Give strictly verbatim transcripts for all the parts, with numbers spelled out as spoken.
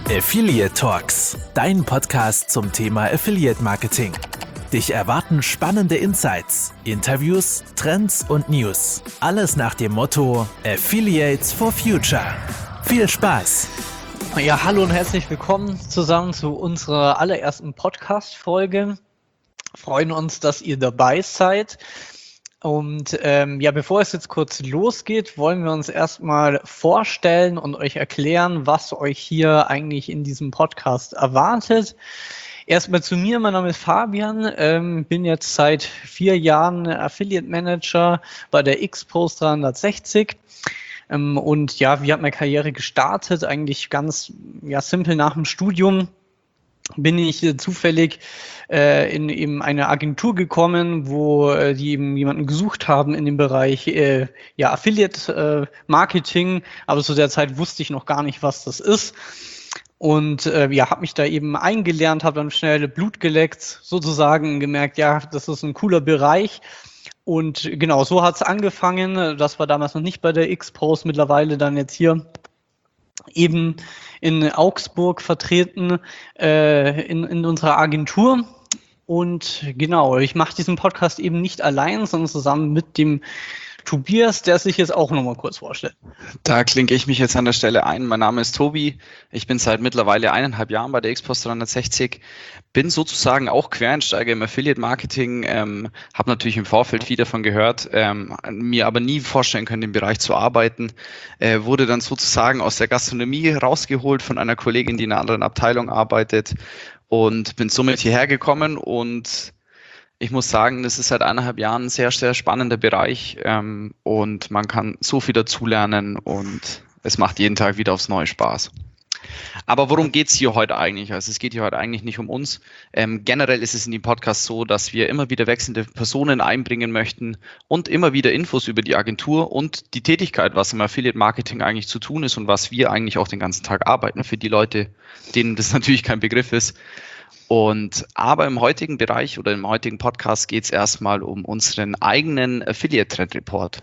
Affiliate Talks, dein Podcast zum Thema Affiliate Marketing. Dich erwarten spannende Insights, Interviews, Trends und News. Alles nach dem Motto Affiliates for Future. Viel Spaß! Ja, hallo und herzlich willkommen zusammen zu unserer allerersten Podcast-Folge. Freuen uns, dass ihr dabei seid. Und ähm, ja, bevor es jetzt kurz losgeht, wollen wir uns erstmal vorstellen und euch erklären, was euch hier eigentlich in diesem Podcast erwartet. Erstmal zu mir, mein Name ist Fabian, ähm, bin jetzt seit vier Jahren Affiliate Manager bei der X-Post dreihundertsechzig. Ähm, und ja, wie hat meine Karriere gestartet? Eigentlich ganz ja simpel nach dem Studium. Bin ich äh, zufällig äh, in eben eine Agentur gekommen, wo äh, die eben jemanden gesucht haben in dem Bereich äh, ja Affiliate äh, Marketing, aber zu der Zeit wusste ich noch gar nicht, was das ist. Und äh, ja, habe mich da eben eingelernt, habe dann schnell Blut geleckt, sozusagen gemerkt, ja, das ist ein cooler Bereich. Und genau, so hat's angefangen. Das war damals noch nicht bei der X-Post, mittlerweile dann jetzt hier eben in Augsburg vertreten äh, in, in unserer Agentur. Und genau, ich mache diesen Podcast eben nicht allein, sondern zusammen mit dem Tobias, der sich jetzt auch nochmal kurz vorstellt. Da klinke ich mich jetzt an der Stelle ein. Mein Name ist Tobi. Ich bin seit mittlerweile eineinhalb Jahren bei der X-Post dreihundertsechzig. Bin sozusagen auch Quereinsteiger im Affiliate-Marketing. Ähm, habe natürlich im Vorfeld viel davon gehört, ähm, mir aber nie vorstellen können, im Bereich zu arbeiten. Äh, wurde dann sozusagen aus der Gastronomie rausgeholt von einer Kollegin, die in einer anderen Abteilung arbeitet. Und bin somit hierher gekommen und ich muss sagen, das ist seit eineinhalb Jahren ein sehr, sehr spannender Bereich ähm, und man kann so viel dazulernen und es macht jeden Tag wieder aufs Neue Spaß. Aber worum geht's hier heute eigentlich? Also es geht hier heute eigentlich nicht um uns. Ähm, generell ist es in dem Podcast so, dass wir immer wieder wechselnde Personen einbringen möchten und immer wieder Infos über die Agentur und die Tätigkeit, was im Affiliate-Marketing eigentlich zu tun ist und was wir eigentlich auch den ganzen Tag arbeiten, für die Leute, denen das natürlich kein Begriff ist. Und aber im heutigen Bereich oder im heutigen Podcast geht es erstmal um unseren eigenen Affiliate Trend Report.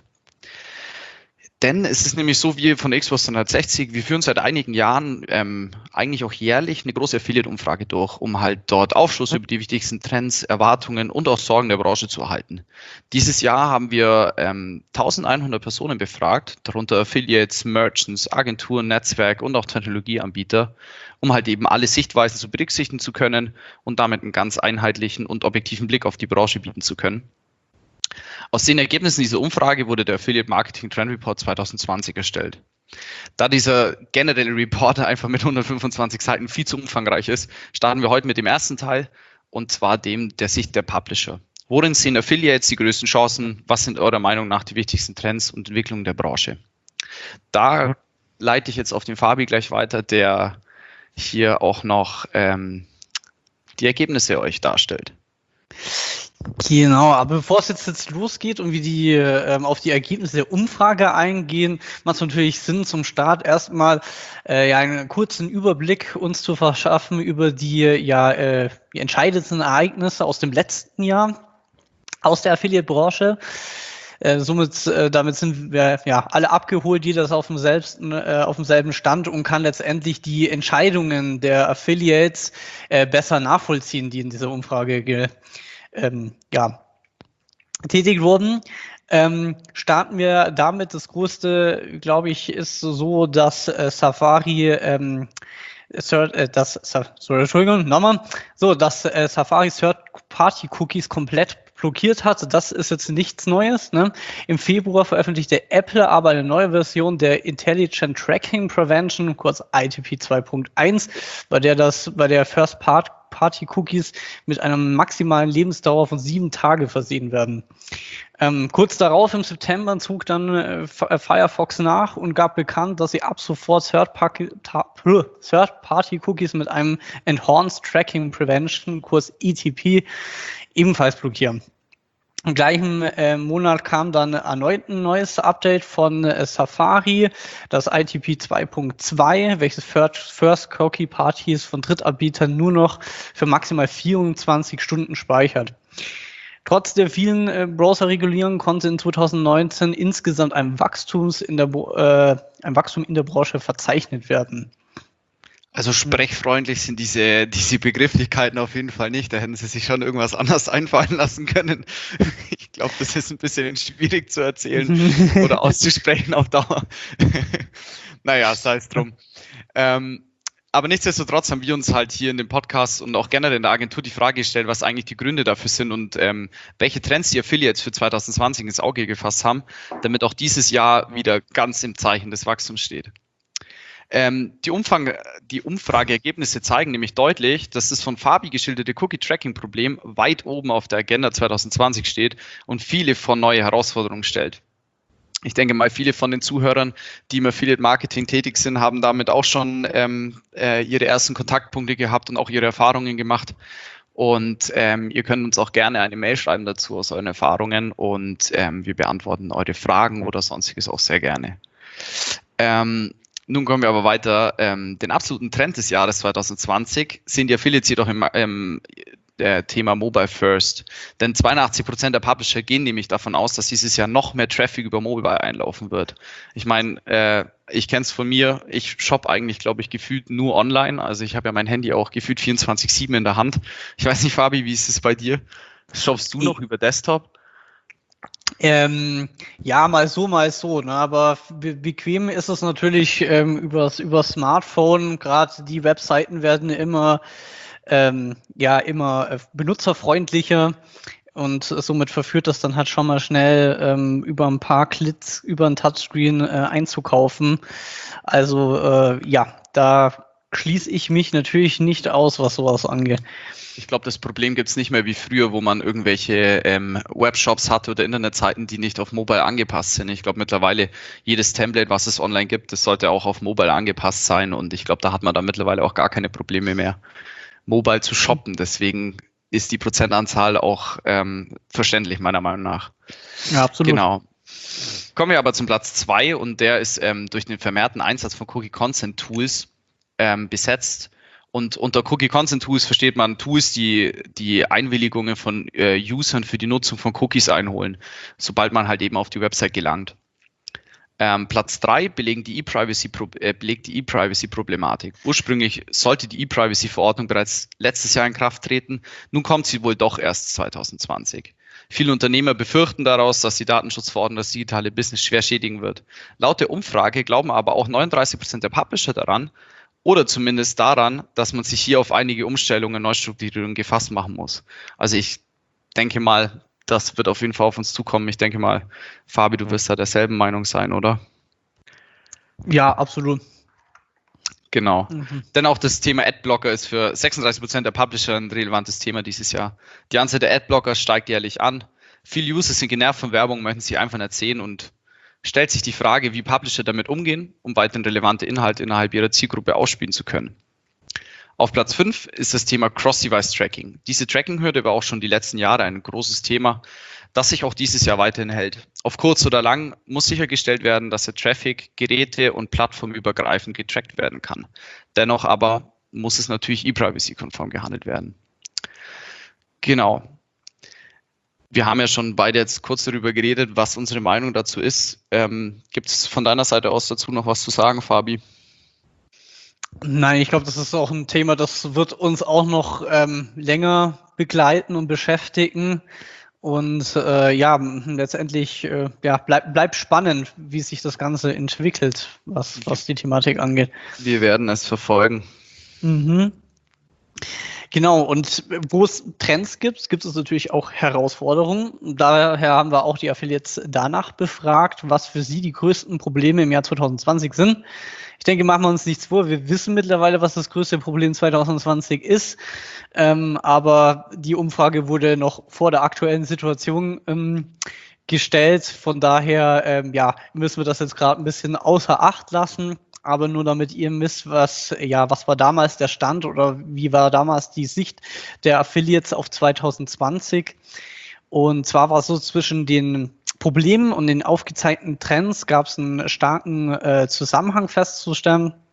Denn es ist nämlich so, wir von der X-Post dreihundertsechzig, wir führen seit einigen Jahren ähm, eigentlich auch jährlich eine große Affiliate-Umfrage durch, um halt dort Aufschluss über die wichtigsten Trends, Erwartungen und auch Sorgen der Branche zu erhalten. Dieses Jahr haben wir ähm, eintausendeinhundert Personen befragt, darunter Affiliates, Merchants, Agenturen, Netzwerk und auch Technologieanbieter, um halt eben alle Sichtweisen zu berücksichtigen zu können und damit einen ganz einheitlichen und objektiven Blick auf die Branche bieten zu können. Aus den Ergebnissen dieser Umfrage wurde der Affiliate Marketing Trend Report zwanzig zwanzig erstellt. Da dieser generelle Report einfach mit hundertfünfundzwanzig Seiten viel zu umfangreich ist, starten wir heute mit dem ersten Teil, und zwar dem der Sicht der Publisher. Worin sehen Affiliates die größten Chancen? Was sind eurer Meinung nach die wichtigsten Trends und Entwicklungen der Branche? Da leite ich jetzt auf den Fabi gleich weiter, der hier auch noch ähm, die Ergebnisse euch darstellt. Genau, aber bevor es jetzt, jetzt losgeht und wir die, ähm, auf die Ergebnisse der Umfrage eingehen, macht es natürlich Sinn, zum Start erstmal äh, ja, einen kurzen Überblick uns zu verschaffen über die, ja, äh, die entscheidendsten Ereignisse aus dem letzten Jahr aus der Affiliate-Branche. Äh, somit, äh, damit sind wir ja alle abgeholt, jeder ist auf dem selbsten, äh, auf dem selben Stand und kann letztendlich die Entscheidungen der Affiliates äh, besser nachvollziehen, die in dieser Umfrage ge ähm, ja, tätig wurden. Ähm, starten wir damit. Das Größte, glaube ich, ist so, dass äh, Safari ähm, Third, äh, das, sorry, Entschuldigung, nochmal, so, dass äh, Safari Third-Party-Cookies komplett blockiert hat. Das ist jetzt nichts Neues. Ne? Im Februar veröffentlichte Apple aber eine neue Version der Intelligent Tracking Prevention, kurz I T P zwei Punkt eins, bei der das, bei der First-Party-Cookies mit einer maximalen Lebensdauer von sieben Tage versehen werden. Ähm, kurz darauf im September zog dann äh, Firefox nach und gab bekannt, dass sie ab sofort Third-Party-Cookies mit einem Enhanced Tracking Prevention, kurz E T P, ebenfalls blockieren. Im gleichen äh, Monat kam dann erneut ein neues Update von äh, Safari, das I T P zwei Punkt zwei, welches First Cookie Parties von Drittanbietern nur noch für maximal vierundzwanzig Stunden speichert. Trotz der vielen äh, Browser-Regulierungen konnte in zweitausendneunzehn insgesamt ein, Wachstums in der, äh, ein Wachstum in der Branche verzeichnet werden. Also sprechfreundlich sind diese, diese Begrifflichkeiten auf jeden Fall nicht. Da hätten sie sich schon irgendwas anderes einfallen lassen können. Ich glaube, das ist ein bisschen schwierig zu erzählen oder auszusprechen auf Dauer. Naja, sei es drum. Ähm, aber nichtsdestotrotz haben wir uns halt hier in dem Podcast und auch generell in der Agentur die Frage gestellt, was eigentlich die Gründe dafür sind und ähm, welche Trends die Affiliates für zwanzig zwanzig ins Auge gefasst haben, damit auch dieses Jahr wieder ganz im Zeichen des Wachstums steht. Ähm, die, Umfang, die Umfrageergebnisse zeigen nämlich deutlich, dass das von Fabi geschilderte Cookie-Tracking-Problem weit oben auf der Agenda zwanzig zwanzig steht und viele vor neue Herausforderungen stellt. Ich denke mal, viele von den Zuhörern, die im Affiliate-Marketing tätig sind, haben damit auch schon ähm, äh, ihre ersten Kontaktpunkte gehabt und auch ihre Erfahrungen gemacht. Und ähm, ihr könnt uns auch gerne eine Mail schreiben dazu aus euren Erfahrungen und ähm, wir beantworten eure Fragen oder sonstiges auch sehr gerne. Ähm, Nun kommen wir aber weiter. Ähm, den absoluten Trend des Jahres zwanzig zwanzig sehen die Affiliates jedoch im ähm, der Thema Mobile First. Denn zweiundachtzig Prozent der Publisher gehen nämlich davon aus, dass dieses Jahr noch mehr Traffic über Mobile einlaufen wird. Ich meine, äh, ich kenne es von mir, ich shoppe eigentlich, glaube ich, gefühlt nur online. Also ich habe ja mein Handy auch gefühlt vierundzwanzig sieben in der Hand. Ich weiß nicht, Fabi, wie ist es bei dir? Shoppst du noch über Desktop? Ähm, ja, mal so, mal so, ne? Aber be bequem ist es natürlich ähm, übers, über Smartphone. Gerade die Webseiten werden immer, ähm, ja, immer äh, benutzerfreundlicher und somit verführt das dann halt schon mal schnell ähm, über ein paar Klicks über ein Touchscreen äh, einzukaufen. Also äh, ja, da schließe ich mich natürlich nicht aus, was sowas angeht. Ich glaube, das Problem gibt es nicht mehr wie früher, wo man irgendwelche ähm, Webshops hatte oder Internetseiten, die nicht auf Mobile angepasst sind. Ich glaube mittlerweile, jedes Template, was es online gibt, das sollte auch auf Mobile angepasst sein. Und ich glaube, da hat man da mittlerweile auch gar keine Probleme mehr, Mobile zu shoppen. Deswegen ist die Prozentanzahl auch ähm, verständlich, meiner Meinung nach. Ja, absolut. Genau. Kommen wir aber zum Platz zwei und der ist ähm, durch den vermehrten Einsatz von Cookie Consent Tools ähm, besetzt. Und unter Cookie Consent Tools versteht man Tools, die die Einwilligungen von äh, Usern für die Nutzung von Cookies einholen, sobald man halt eben auf die Website gelangt. Ähm, Platz drei belegen die E-Privacy, äh, belegt die E-Privacy-Problematik. Ursprünglich sollte die E-Privacy-Verordnung bereits letztes Jahr in Kraft treten, nun kommt sie wohl doch erst zwanzig zwanzig. Viele Unternehmer befürchten daraus, dass die Datenschutzverordnung das digitale Business schwer schädigen wird. Laut der Umfrage glauben aber auch neununddreißig Prozent der Publisher daran, oder zumindest daran, dass man sich hier auf einige Umstellungen, Neustrukturierungen gefasst machen muss. Also ich denke mal, das wird auf jeden Fall auf uns zukommen. Ich denke mal, Fabi, du wirst da derselben Meinung sein, oder? Ja, absolut. Genau. Mhm. Denn auch das Thema Adblocker ist für sechsunddreißig Prozent der Publisher ein relevantes Thema dieses Jahr. Die Anzahl der Adblocker steigt jährlich an. Viele User sind genervt von Werbung, möchten sie einfach nicht sehen und stellt sich die Frage, wie Publisher damit umgehen, um weiterhin relevante Inhalte innerhalb ihrer Zielgruppe ausspielen zu können. Auf Platz fünf ist das Thema Cross-Device-Tracking. Diese Tracking-Hürde war auch schon die letzten Jahre ein großes Thema, das sich auch dieses Jahr weiterhin hält. Auf kurz oder lang muss sichergestellt werden, dass der Traffic geräte- und plattformübergreifend getrackt werden kann. Dennoch aber muss es natürlich e-Privacy-konform gehandelt werden. Genau. Wir haben ja schon beide jetzt kurz darüber geredet, was unsere Meinung dazu ist. Ähm, gibt es von deiner Seite aus dazu noch was zu sagen, Fabi? Nein, ich glaube, das ist auch ein Thema, das wird uns auch noch ähm, länger begleiten und beschäftigen. Und äh, ja, letztendlich äh, ja, bleibt bleib spannend, wie sich das Ganze entwickelt, was, was die Thematik angeht. Wir werden es verfolgen. Mhm. Genau, und wo es Trends gibt, gibt es natürlich auch Herausforderungen. Daher haben wir auch die Affiliates danach befragt, was für sie die größten Probleme im Jahr zwanzig zwanzig sind. Ich denke, machen wir uns nichts vor. Wir wissen mittlerweile, was das größte Problem zwanzig zwanzig ist. Ähm, aber die Umfrage wurde noch vor der aktuellen Situation ähm, gestellt. Von daher ähm, ja, müssen wir das jetzt gerade ein bisschen außer Acht lassen. Aber nur damit ihr wisst, was, ja, was war damals der Stand oder wie war damals die Sicht der Affiliates auf zwanzig zwanzig. Und zwar war es so, zwischen den Problemen und den aufgezeigten Trends gab es einen starken äh, Zusammenhang festzustellen.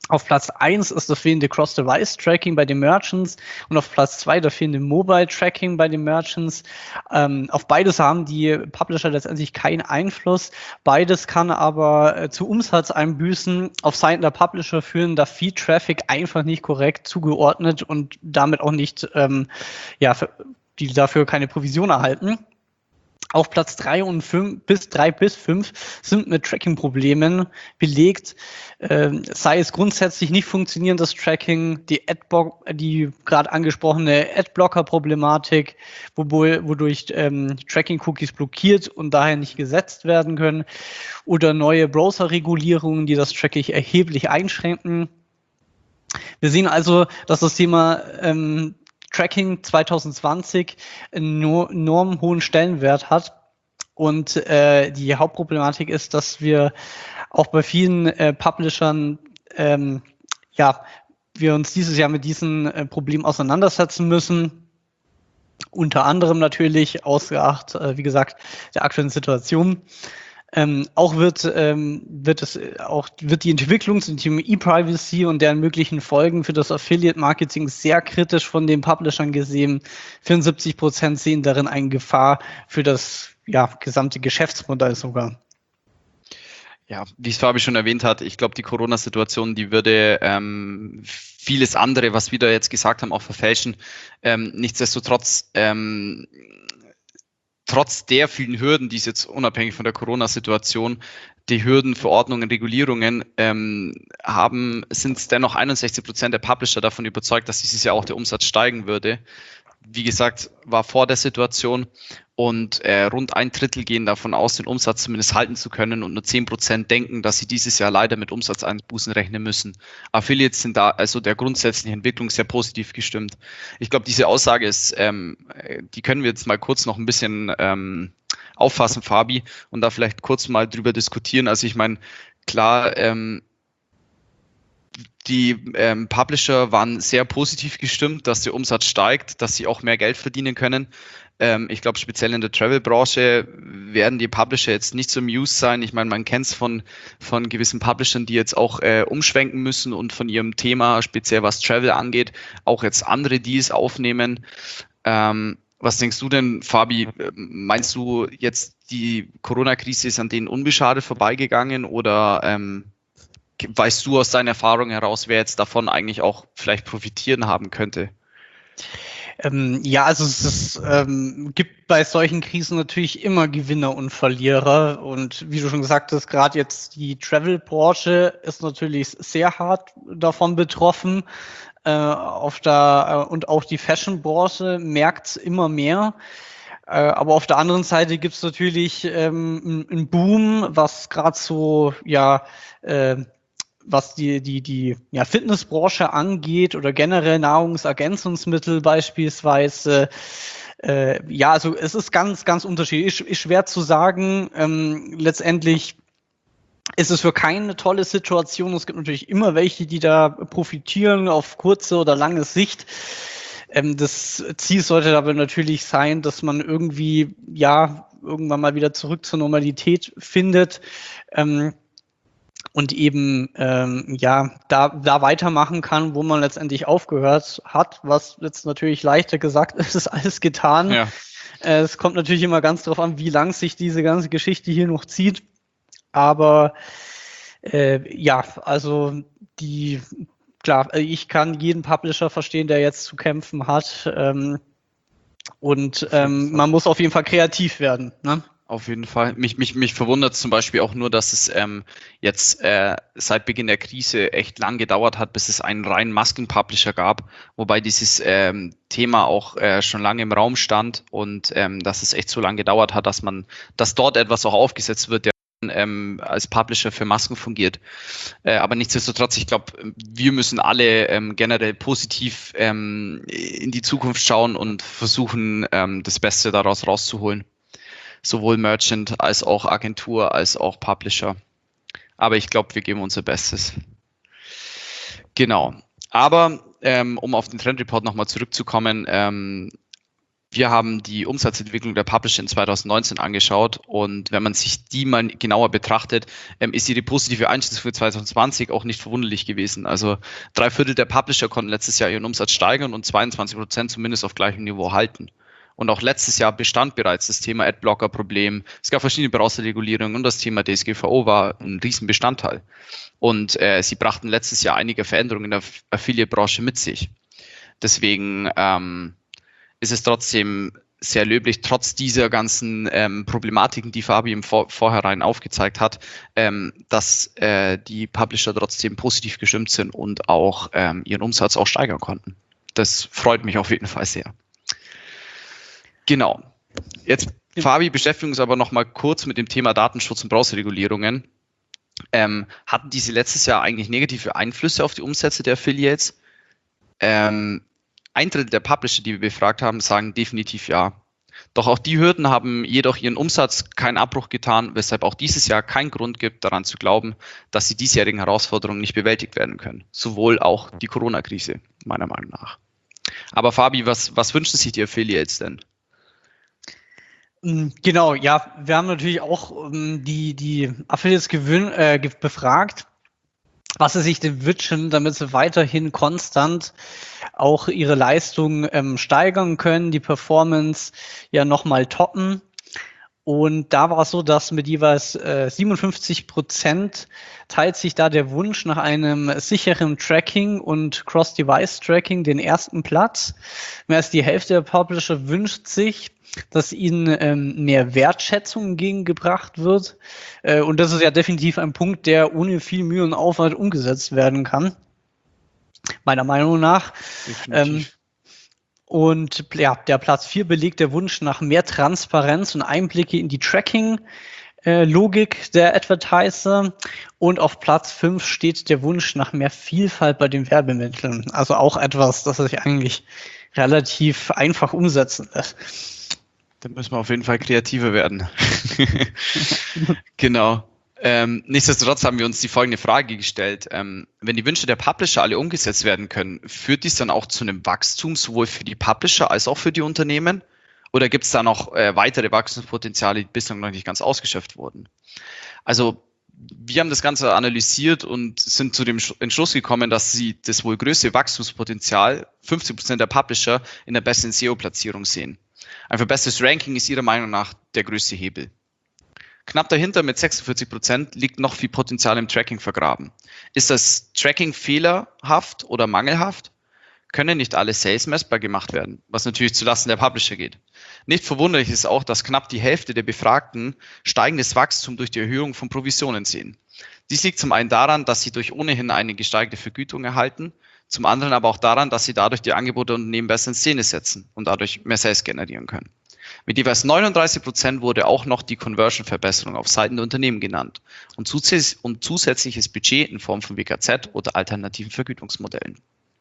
Auf Platz eins ist das fehlende Cross-Device-Tracking bei den Merchants und auf Platz zwei das fehlende Mobile-Tracking bei den Merchants. Ähm, auf beides haben die Publisher letztendlich keinen Einfluss. Beides kann aber äh, zu Umsatzeinbüßen auf Seiten der Publisher führen, da Feed-Traffic einfach nicht korrekt zugeordnet und damit auch nicht, ähm, ja, für, die dafür keine Provision erhalten. Auf Platz drei und fünf bis drei bis fünf sind mit Tracking-Problemen belegt, äh, sei es grundsätzlich nicht funktionierendes Tracking, die Adblock, die gerade angesprochene Adblocker-Problematik, wodurch ähm, Tracking-Cookies blockiert und daher nicht gesetzt werden können, oder neue Browser-Regulierungen, die das Tracking erheblich einschränken. Wir sehen also, dass das Thema ähm, Tracking zwanzig zwanzig einen enorm hohen Stellenwert hat. Und äh, die Hauptproblematik ist, dass wir auch bei vielen äh, Publishern, ähm, ja, wir uns dieses Jahr mit diesen äh, Problemen auseinandersetzen müssen. Unter anderem natürlich ausgeachtet, äh, wie gesagt, der aktuellen Situation. Ähm, auch wird, ähm, wird es auch wird die Entwicklung zum Thema E-Privacy und deren möglichen Folgen für das Affiliate-Marketing sehr kritisch von den Publishern gesehen. vierundsiebzig Prozent sehen darin eine Gefahr für das ja, gesamte Geschäftsmodell sogar. Ja, wie es Fabi schon erwähnt hat, ich glaube, die Corona-Situation, die würde ähm, vieles andere, was wir da jetzt gesagt haben, auch verfälschen. Ähm, nichtsdestotrotz, ähm, trotz der vielen Hürden, die es jetzt unabhängig von der Corona-Situation, die Hürden, Verordnungen, Regulierungen ähm, haben, sind es dennoch einundsechzig Prozent der Publisher davon überzeugt, dass dieses Jahr auch der Umsatz steigen würde. Wie gesagt, war vor der Situation und äh, rund ein Drittel gehen davon aus, den Umsatz zumindest halten zu können und nur zehn Prozent denken, dass sie dieses Jahr leider mit Umsatzeinbußen rechnen müssen. Affiliates sind da also der grundsätzlichen Entwicklung sehr positiv gestimmt. Ich glaube, diese Aussage ist, ähm, die können wir jetzt mal kurz noch ein bisschen ähm, auffassen, Fabi, und da vielleicht kurz mal drüber diskutieren. Also ich meine, klar, ähm, die ähm, Publisher waren sehr positiv gestimmt, dass der Umsatz steigt, dass sie auch mehr Geld verdienen können. Ähm, ich glaube, speziell in der Travel-Branche werden die Publisher jetzt nicht so amused sein. Ich meine, man kennt es von, von gewissen Publishern, die jetzt auch äh, umschwenken müssen und von ihrem Thema, speziell was Travel angeht, auch jetzt andere Deals aufnehmen. Ähm, was denkst du denn, Fabi? Meinst du jetzt, die Corona-Krise ist an denen unbeschadet vorbeigegangen oder ähm, weißt du aus deiner Erfahrung heraus, wer jetzt davon eigentlich auch vielleicht profitieren haben könnte? Ähm, ja, also es ist, ähm, gibt bei solchen Krisen natürlich immer Gewinner und Verlierer. Und wie du schon gesagt hast, gerade jetzt die Travel-Branche ist natürlich sehr hart davon betroffen. Äh, auf der, äh, und auch die Fashion-Branche merkt es immer mehr. Äh, aber auf der anderen Seite gibt es natürlich ähm, einen Boom, was gerade so, ja, äh, was die, die, die ja, Fitnessbranche angeht oder generell Nahrungsergänzungsmittel beispielsweise. Äh, ja, also es ist ganz, ganz unterschiedlich. Ist, ist schwer zu sagen. Ähm, letztendlich ist es für keine tolle Situation. Es gibt natürlich immer welche, die da profitieren auf kurze oder lange Sicht. Ähm, das Ziel sollte aber natürlich sein, dass man irgendwie, ja, irgendwann mal wieder zurück zur Normalität findet. Ähm, Und eben ähm, ja da da weitermachen kann, wo man letztendlich aufgehört hat, was jetzt natürlich leichter gesagt ist, ist alles getan. Ja. Äh, es kommt natürlich immer ganz darauf an, wie lang sich diese ganze Geschichte hier noch zieht. Aber äh, ja, also die klar, ich kann jeden Publisher verstehen, der jetzt zu kämpfen hat. Ähm, und ähm, man muss auf jeden Fall kreativ werden, ne? Auf jeden Fall. Mich, mich, mich verwundert zum Beispiel auch nur, dass es ähm, jetzt äh, seit Beginn der Krise echt lang gedauert hat, bis es einen reinen Masken-Publisher gab, wobei dieses ähm, Thema auch äh, schon lange im Raum stand und ähm, dass es echt so lange gedauert hat, dass man, dass dort etwas auch aufgesetzt wird, der ähm, als Publisher für Masken fungiert. Äh, aber nichtsdestotrotz, ich glaube, wir müssen alle ähm, generell positiv ähm, in die Zukunft schauen und versuchen, ähm, das Beste daraus rauszuholen. Sowohl Merchant als auch Agentur als auch Publisher. Aber ich glaube, wir geben unser Bestes. Genau. Aber ähm, um auf den Trend Report nochmal zurückzukommen, ähm, Wir haben die Umsatzentwicklung der Publisher in zwanzig neunzehn angeschaut und wenn man sich die mal genauer betrachtet, ähm, ist ihre positive Einschätzung für zwanzig zwanzig auch nicht verwunderlich gewesen. Also drei Viertel der Publisher konnten letztes Jahr ihren Umsatz steigern und zweiundzwanzig Prozent zumindest auf gleichem Niveau halten. Und auch letztes Jahr bestand bereits das Thema Adblocker-Problem. Es gab verschiedene Browserregulierungen und das Thema D S G V O war ein Riesenbestandteil. Und äh, sie brachten letztes Jahr einige Veränderungen in der Affiliate-Branche mit sich. Deswegen ähm, ist es trotzdem sehr löblich, trotz dieser ganzen ähm, Problematiken, die Fabi im Vor- Vorhinein aufgezeigt hat, ähm, dass äh, die Publisher trotzdem positiv gestimmt sind und auch ähm, ihren Umsatz auch steigern konnten. Das freut mich auf jeden Fall sehr. Genau. Jetzt, Fabi, beschäftigen uns aber noch mal kurz mit dem Thema Datenschutz und Browserregulierungen. Ähm, hatten diese letztes Jahr eigentlich negative Einflüsse auf die Umsätze der Affiliates? Ähm, ein Drittel der Publisher, die wir befragt haben, sagen definitiv ja. Doch auch die Hürden haben jedoch ihren Umsatz keinen Abbruch getan, weshalb auch dieses Jahr keinen Grund gibt, daran zu glauben, dass die diesjährigen Herausforderungen nicht bewältigt werden können. Sowohl auch die Corona-Krise, meiner Meinung nach. Aber Fabi, was, was wünschen sich die Affiliates denn? Genau, ja, wir haben natürlich auch um, die, die Affiliates gewün- äh, befragt, was sie sich denn wünschen, damit sie weiterhin konstant auch ihre Leistung ähm, steigern können, die Performance ja nochmal toppen. Und da war es so, dass mit jeweils äh, siebenundfünfzig Prozent teilt sich da der Wunsch nach einem sicheren Tracking und Cross-Device-Tracking den ersten Platz. Mehr als die Hälfte der Publisher wünscht sich, dass ihnen ähm, mehr Wertschätzung entgegengebracht wird. Äh, und das ist ja definitiv ein Punkt, der ohne viel Mühe und Aufwand umgesetzt werden kann. Meiner Meinung nach. Ähm, und ja, der Platz vier belegt der Wunsch nach mehr Transparenz und Einblicke in die Tracking-Logik der Advertiser. Und auf Platz fünf steht der Wunsch nach mehr Vielfalt bei den Werbemitteln. Also auch etwas, das sich eigentlich relativ einfach umsetzen lässt. Da müssen wir auf jeden Fall kreativer werden. Genau. Ähm, nichtsdestotrotz haben wir uns die folgende Frage gestellt. Ähm, wenn die Wünsche der Publisher alle umgesetzt werden können, führt dies dann auch zu einem Wachstum sowohl für die Publisher als auch für die Unternehmen? Oder gibt es da noch äh, weitere Wachstumspotenziale, die bislang noch nicht ganz ausgeschöpft wurden? Also wir haben das Ganze analysiert und sind zu dem Entschluss gekommen, dass sie das wohl größte Wachstumspotenzial, fünfzig Prozent der Publisher, in der besten S E O-Platzierung sehen. Ein verbessertes Ranking ist ihrer Meinung nach der größte Hebel. Knapp dahinter mit sechsundvierzig Prozent liegt noch viel Potenzial im Tracking vergraben. Ist das Tracking fehlerhaft oder mangelhaft? Können nicht alle Sales messbar gemacht werden, was natürlich zulasten der Publisher geht. Nicht verwunderlich ist auch, dass knapp die Hälfte der Befragten steigendes Wachstum durch die Erhöhung von Provisionen sehen. Dies liegt zum einen daran, dass sie durch ohnehin eine gesteigerte Vergütung erhalten, zum anderen aber auch daran, dass sie dadurch die Angebote der Unternehmen besser in Szene setzen und dadurch mehr Sales generieren können. Mit jeweils neununddreißig Prozent wurde auch noch die Conversion-Verbesserung auf Seiten der Unternehmen genannt und, zusätzlich, und zusätzliches Budget in Form von W K Z oder alternativen Vergütungsmodellen.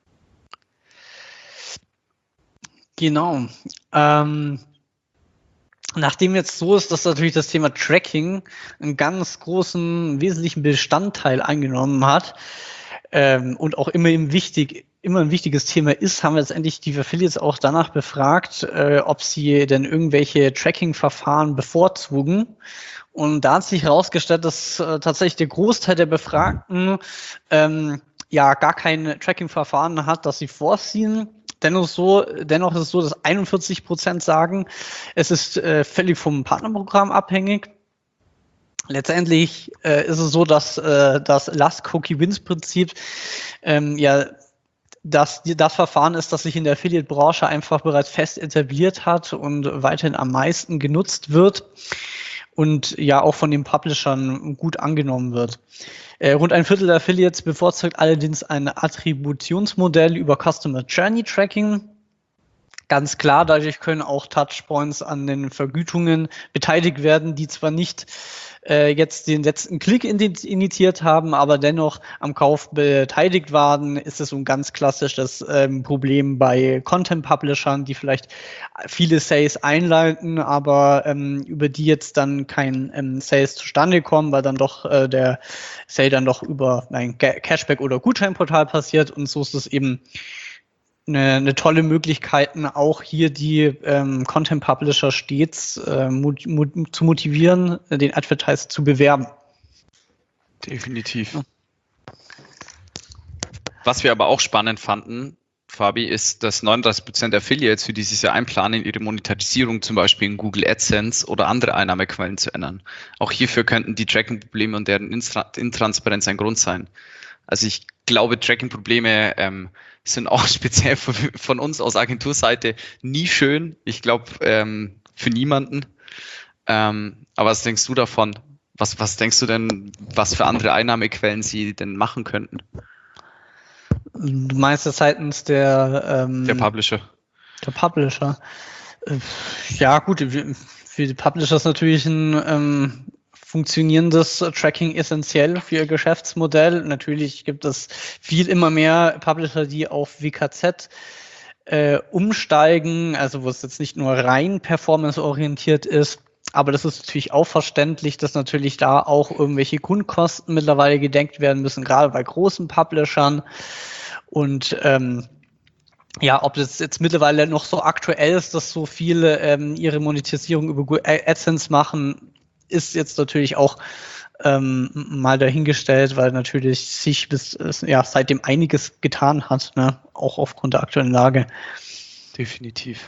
Genau. Ähm, nachdem jetzt so ist, dass natürlich das Thema Tracking einen ganz großen, wesentlichen Bestandteil eingenommen hat, ähm, und auch immer im wichtig, immer ein wichtiges Thema ist, haben wir letztendlich die Affiliates auch danach befragt, äh, ob sie denn irgendwelche Tracking-Verfahren bevorzugen. Und da hat sich herausgestellt, dass äh, tatsächlich der Großteil der Befragten ähm, ja gar kein Tracking-Verfahren hat, das sie vorziehen. Dennoch, so, dennoch ist es so, dass einundvierzig Prozent sagen, es ist äh, völlig vom Partnerprogramm abhängig. Letztendlich äh, ist es so, dass äh, das Last-Cookie-Wins-Prinzip ähm, ja dass das Verfahren ist, das sich in der Affiliate-Branche einfach bereits fest etabliert hat und weiterhin am meisten genutzt wird und ja auch von den Publishern gut angenommen wird. Äh, rund ein Viertel der Affiliates bevorzugt allerdings ein Attributionsmodell über Customer Journey Tracking. Ganz klar, dadurch können auch Touchpoints an den Vergütungen beteiligt werden, die zwar nicht äh, jetzt den letzten Klick initiiert haben, aber dennoch am Kauf beteiligt waren. Ist es so ein ganz klassisches ähm, Problem bei Content-Publishern, die vielleicht viele Sales einleiten, aber ähm, über die jetzt dann kein ähm, Sales zustande kommen, weil dann doch äh, der Sale dann doch über ein Cashback- oder Gutscheinportal passiert. Und so ist es eben eine, eine tolle Möglichkeit, auch hier die ähm, Content Publisher stets äh, mut, mut, zu motivieren, den Advertiser zu bewerben. Definitiv. Was wir aber auch spannend fanden, Fabi, ist, dass neununddreißig Prozent der Affiliates für dieses Jahr einplanen, ihre Monetarisierung zum Beispiel in Google AdSense oder andere Einnahmequellen zu ändern. Auch hierfür könnten die Tracking-Probleme und deren Intransparenz ein Grund sein. Also ich glaube, Tracking-Probleme ähm, sind auch speziell von, von uns aus Agenturseite nie schön. Ich glaube, ähm, für niemanden. Ähm, aber was denkst du davon? Was, was denkst du denn, was für andere Einnahmequellen sie denn machen könnten? Du meinst das seitens der ähm, Der Publisher. Der Publisher. Ja gut, für die Publisher ist natürlich ein ähm, funktionierendes Tracking essentiell für ihr Geschäftsmodell. Natürlich gibt es viel immer mehr Publisher, die auf W K Z äh, umsteigen, also wo es jetzt nicht nur rein performanceorientiert ist. Aber das ist natürlich auch verständlich, dass natürlich da auch irgendwelche Grundkosten mittlerweile gedenkt werden müssen, gerade bei großen Publishern. Und ähm, ja, ob das jetzt mittlerweile noch so aktuell ist, dass so viele ähm, ihre Monetisierung über AdSense machen, ist jetzt natürlich auch ähm, mal dahingestellt, weil natürlich sich bis ja seitdem einiges getan hat, ne? Auch aufgrund der aktuellen Lage. Definitiv.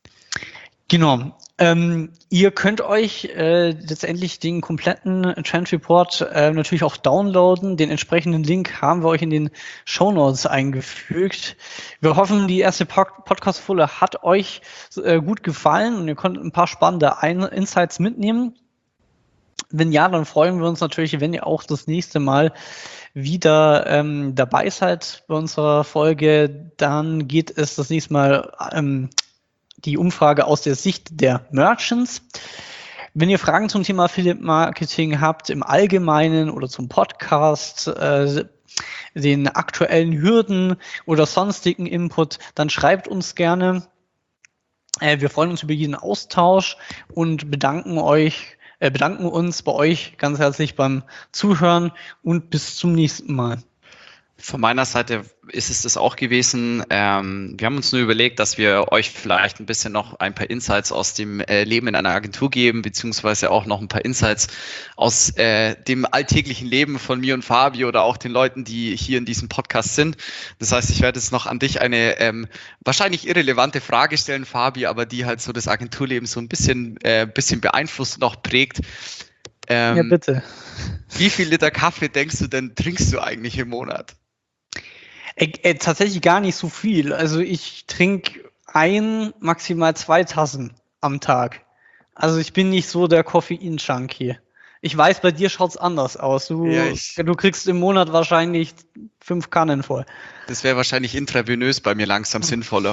Genau. Ähm, ihr könnt euch äh, letztendlich den kompletten Trend Report äh, natürlich auch downloaden. Den entsprechenden Link haben wir euch in den Shownotes eingefügt. Wir hoffen, die erste Podcast-Folge hat euch äh, gut gefallen und ihr konntet ein paar spannende Ein- Insights mitnehmen. Wenn ja, dann freuen wir uns natürlich, wenn ihr auch das nächste Mal wieder ähm, dabei seid bei unserer Folge. Dann geht es das nächste Mal ähm, die Umfrage aus der Sicht der Merchants. Wenn ihr Fragen zum Thema Affiliate Marketing habt im Allgemeinen oder zum Podcast, äh, den aktuellen Hürden oder sonstigen Input, dann schreibt uns gerne. Äh, wir freuen uns über jeden Austausch und bedanken euch, äh, bedanken uns bei euch ganz herzlich beim Zuhören und bis zum nächsten Mal. Von meiner Seite ist es das auch gewesen. Ähm, wir haben uns nur überlegt, dass wir euch vielleicht ein bisschen noch ein paar Insights aus dem äh, Leben in einer Agentur geben, beziehungsweise auch noch ein paar Insights aus äh, dem alltäglichen Leben von mir und Fabi oder auch den Leuten, die hier in diesem Podcast sind. Das heißt, ich werde jetzt noch an dich eine ähm, wahrscheinlich irrelevante Frage stellen, Fabi, aber die halt so das Agenturleben so ein bisschen, äh, bisschen beeinflusst und auch prägt. Ähm, ja, bitte. Wie viel Liter Kaffee denkst du denn, trinkst du eigentlich im Monat? Äh, äh, tatsächlich gar nicht so viel. Also ich trinke ein, maximal zwei Tassen am Tag. Also ich bin nicht so der Koffein-Junkie. Ich weiß, bei dir schaut's anders aus. Du, ja, ich, du kriegst im Monat wahrscheinlich fünf Kannen voll. Das wäre wahrscheinlich intravenös bei mir langsam sinnvoller.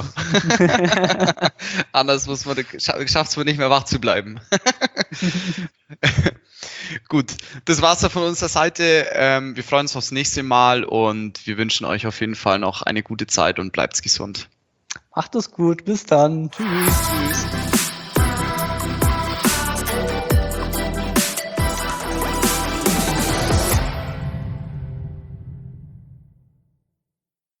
Anders muss man, schafft es man nicht mehr wach zu bleiben. Gut, das war's dann von unserer Seite. Ähm, wir freuen uns aufs nächste Mal und wir wünschen euch auf jeden Fall noch eine gute Zeit und bleibt gesund. Macht es gut, bis dann. Tschüss. Tschüss.